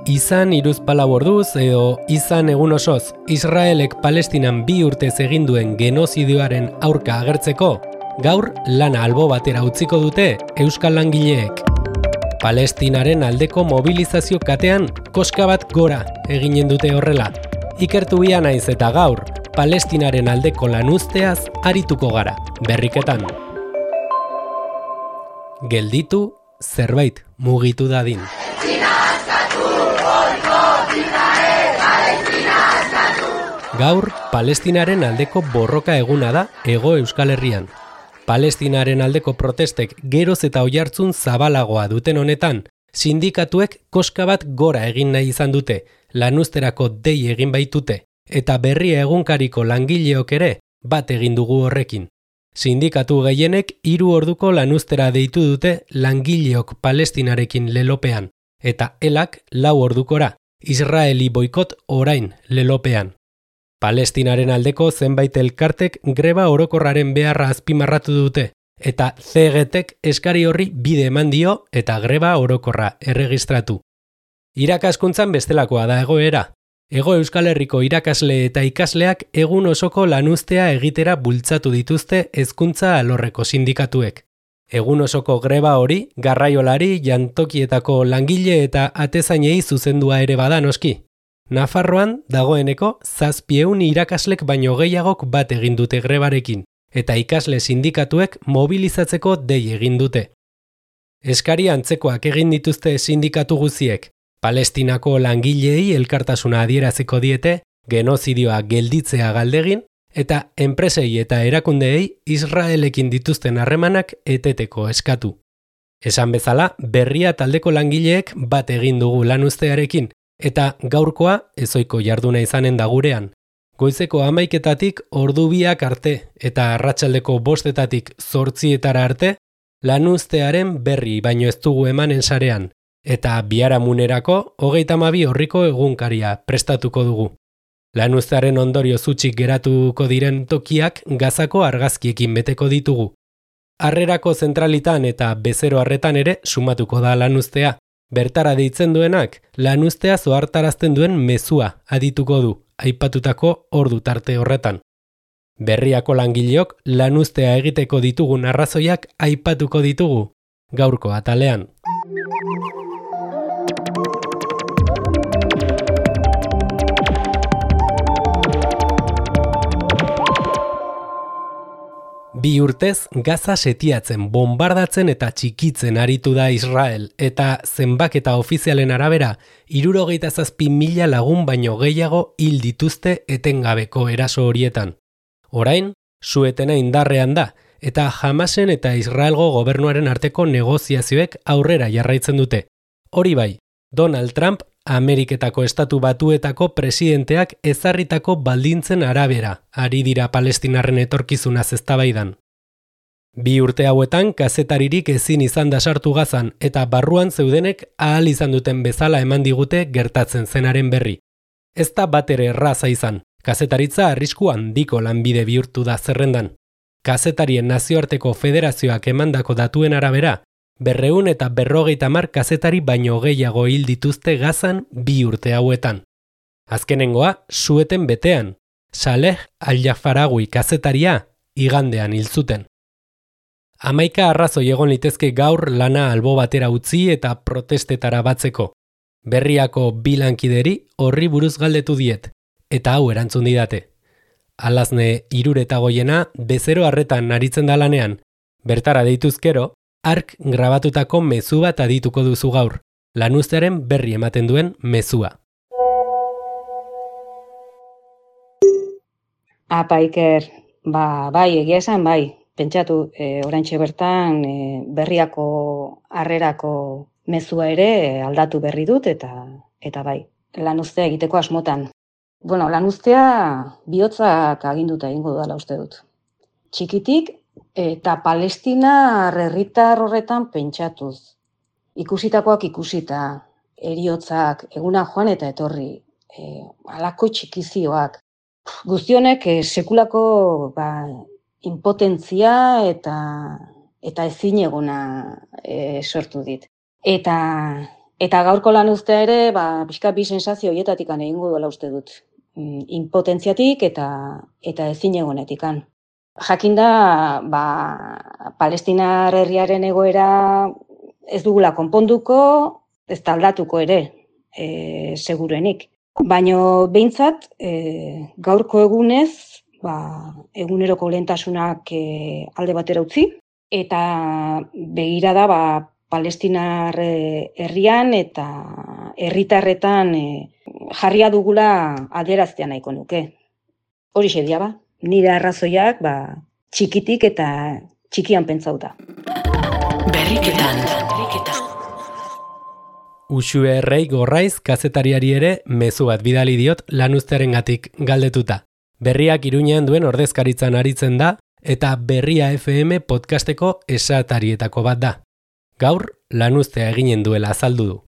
Izan hiruzpalau orduz edo izan egun osoz, Israelek Palestinan 2 urtez egin duen genozidioaren aurka agertzeko, gaur lana albo batera utziko dute euskal langileek. Palestinaren aldeko mobilizazio katean koska bat gora eginen dute horrela. Ikertu bia naiz eta gaur, Palestinaren aldeko lanuzteaz arituko gara, berriketan. Gelditu, zerbait mugitu dadin. Gaur, Palestinaren aldeko borroka eguna da Hego Euskal Herrian. Palestinaren aldeko protestek geroz eta oihartzun zabalagoa duten honetan, sindikatuek koska bat gora egin nahi izan dute, lanuzterako dei egin baitute, eta Berria egunkariko langileok ere bat egin dugu horrekin. Sindikatu gehienek 3 orduko lanuztera deitu dute langileok Palestinarekin lelopean, eta elak 4 ordukora, Israeli boikot orain lelopean. Palestinaren aldeko zenbait elkartek greba orokorraren beharra azpimarratu dute, eta CGTek eskari horri bide eman dio eta greba orokorra erregistratu. Irakaskuntzan bestelakoa da egoera. Hego Euskal Herriko irakasle eta ikasleak egun osoko lanuztea egitera bultzatu dituzte hezkuntza alorreko sindikatuek. Egun osoko greba hori garraiolari, jantokietako langile eta atezainei zuzendua ere bada noski. Nafarroan dagoeneko 700 irakaslek baino gehiagok bat egin dute grebarekin, eta ikasle sindikatuek mobilizatzeko dei egin dute. Eskari antzekoak egin dituzte sindikatu guziek, Palestinako langileei elkartasuna adieraziko diete, genozidioa gelditzea galdegin, eta enpresei eta erakundeei Israelekin dituzten harremanak eteteko eskatu. Esan bezala, Berria taldeko langileek bat egin dugu lanuztearekin, eta gaurkoa ezoiko jarduna izanen da gurean. Goizeko 11:00 ordu 2 arte eta arratsaldeko 5:00 8:00 arte lanuztearen berri baino ez dugu emanen sarean, eta biharamunerako 32 orriko egunkaria prestatuko dugu. Lanuztearen ondorio zutxik geratuko diren tokiak Gazako argazkiekin beteko ditugu. Harrerako zentralitan eta bezero harretan ere sumatuko da lanuztea. Bertara deitzen duenak, lanuztea zohartarazten duen mezua adituko du, aipatutako ordu tarte horretan. Berriako langileok lanuztea egiteko ditugun arrazoiak aipatuko ditugu, gaurko atalean. Bi urtez Gaza setiatzen, bombardatzen eta txikitzen aritu da Israel, eta zenbaketa ofizialen arabera, 67.000 lagun baino gehiago hil dituzte etengabeko eraso horietan. Orain, su-etena indarrean da, eta Hamasen eta Israelgo gobernuaren arteko negoziazioek aurrera jarraitzen dute. Hori bai, Donald Trump, Ameriketako Estatu Batuetako presidenteak ezarritako baldintzen arabera, ari dira Palestinarren etorkizunaz eztabaidan. 2 urte hauetan kazetaririk ezin izan da sartu Gazan eta barruan zeudenek ahal izan duten bezala eman digute gertatzen zenaren berri. Ez da batere erraza izan, kazetaritza arrisku handiko lanbide bihurtu da zerrendan. Kazetarien nazioarteko federazioak emandako datuen arabera, 250 kazetari baino gehiago hil dituzte Gazan 2 urte hauetan. Azkenengoa, su-eten betean, Saleh Al-Jafarawi kazetaria igandean hil zuten. 11 arrazoi egon litezke gaur lana albo batera utzi eta protestetara batzeko. Berriako 2 lankideri horri buruz galdetu diet, eta hau erantzun didate. Alazne 308 bezero harretan aritzen da lanean, bertara deituzkero, ark grabatutako mezu bat adituko duzu gaur, lanuztearen berri ematen duen mezua. Apa, Iker, bai, egia esan, bai. Pentsatu, oraintxe bertan Berriako harrerako mezua ere aldatu berri dut, eta bai, lanuztea egiteko asmotan. Bueno, lanuztea bihotzak aginduta egingo dudala uste dut. Txikitik eta Palestina herritar horretan pentsatuz. Ikusitakoak ikusita, heriotzak, eguna joan eta etorri, halako txikizioak. Guztionek sekulako impotentzia eta ezinegona sortu dit. Eta Eta gaurko lanuztea ere, pixka bi sensazio horietatik egingo duela uste dut. Impotentziatik eta ezinegonetikan. Jakinda, Palestinar herriaren egoera ez dugula konponduko, ez da aldatuko ere, seguruenik. Baina behintzat, gaurko egunez, eguneroko lehentasunak alde batera utzi, eta begirada Palestinar herrian eta herritarretan jarria dugula adieraztea nahiko nuke. Horixe dira, nire arrazoiak txikitik eta txikian pentsauta. Berriketan. Uxue Errei Gorraiz kazetariari ere mezu bat bidali diot lanuztearengatik galdetuta. Berriak Iruñean duen ordezkaritzan aritzen da eta Berria FM podcasteko esatarietako bat da. Gaur lanuztea eginen duela azaldu du.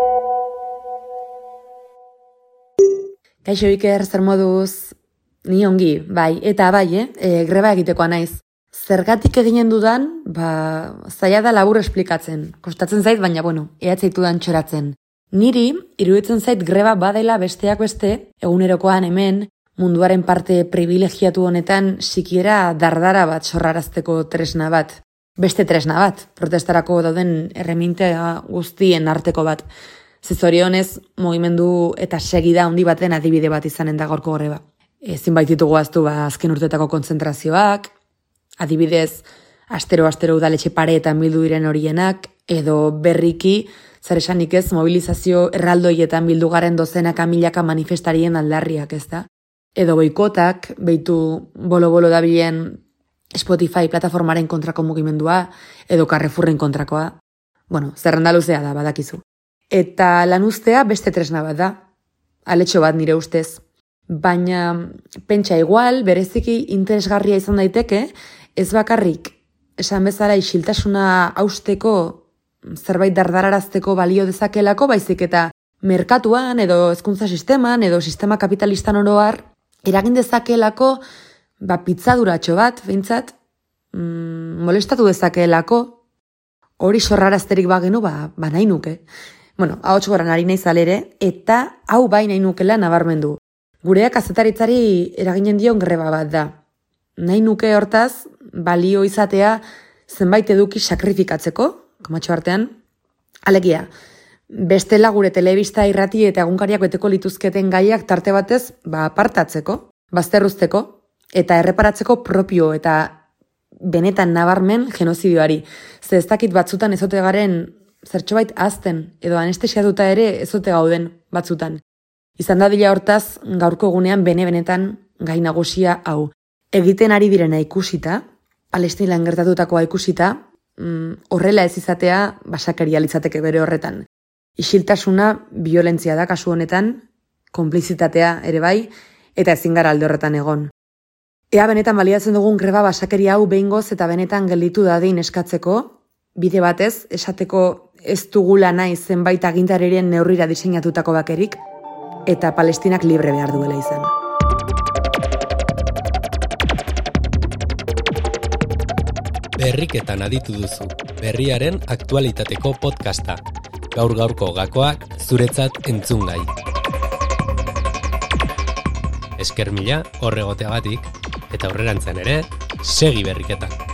Kaixo Iker, zer moduz? Ni ongi, eta greba egitekoa naiz. Zergatik eginen dudan, zaila da labur esplikatzen. Kostatzen zait, baina ehatzaitu dan txoratzen. Niri, iruditzen zait greba badela besteak beste, egunerokoan hemen, munduaren parte privilegiatu honetan, sikiera dardara bat sorrarazteko tresna bat. Beste tresna bat, protestarako dauden erremintea guztien arteko bat. Zezorionez, mugimendu eta segida handi baten adibide bat izanen da gaurko greba. Zinbait ditugu aztu azken urtetako kontzentrazioak, adibidez, astero udaletxe pareetan bildu diren horienak, edo berriki, zer esanik ez, mobilizazio erraldoietan bildu garen dozenaka milaka manifestarien aldarriak, ez da? Edo boikotak, beitu bolo-bolo dabilen Spotify plataformaren kontrako mugimendua, edo Carrefourren kontrakoa. Zerrenda luzea da, badakizu. Eta lanuztea beste tresna bat da, aletxo bat nire ustez. Baina, pentsa igual, bereziki interesgarria izan daiteke, ez bakarrik, esan bezala isiltasuna hausteko, zerbait dardararazteko balio dezakelako, baizik eta merkatuan, edo hezkuntza sisteman, edo sistema kapitalistan oroar, eragin dezakelako, pitzaduratxo bat, behintzat, molestatu dezakelako, hori sorrarazterik bagenu, nahi nuke. Ahots goran ari nahi zalere, eta hau nahi nukela nabarmendu. Gureak kazetaritzari eraginen dion greba bat da. Nahi nuke hortaz, balio izatea zenbait eduki sakrifikatzeko, komatxo artean, alegia, bestela gure telebista irrati eta egunkariak beteko lituzketen gaiak tarte batez, apartatzeko, bazterruzteko, eta erreparatzeko propio eta benetan nabarmen genozidioari. Ze ez dakit batzutan ezote garen zertxobait azten, edo anestesiatuta ere ezote gauden batzutan. Izan dadila hortaz, gaurko egunean benetan gai nagusia hau. Egiten ari direna ikusita, Palestinan gertatutakoa ikusita, horrela ez izatea basakaria litzateke bere horretan. Isiltasuna violentzia da kasu honetan, konplizitatea ere bai, eta ezin gara alde horretan egon. Ea benetan baliatzen dugun greba basakeria hau behingoz eta benetan gelditu dadin eskatzeko, bide batez, esateko ez dugula nahi zenbait agintariren neurrira diseinatutako bakerik, eta Palestinak libre behar duela izan. Berriketan aditu duzu, berriaren aktualitateko podcasta. Gaur-gaurko gakoak zuretzat entzungai. Esker mila horregoteagatik, eta aurrerantzen ere, segi berriketan.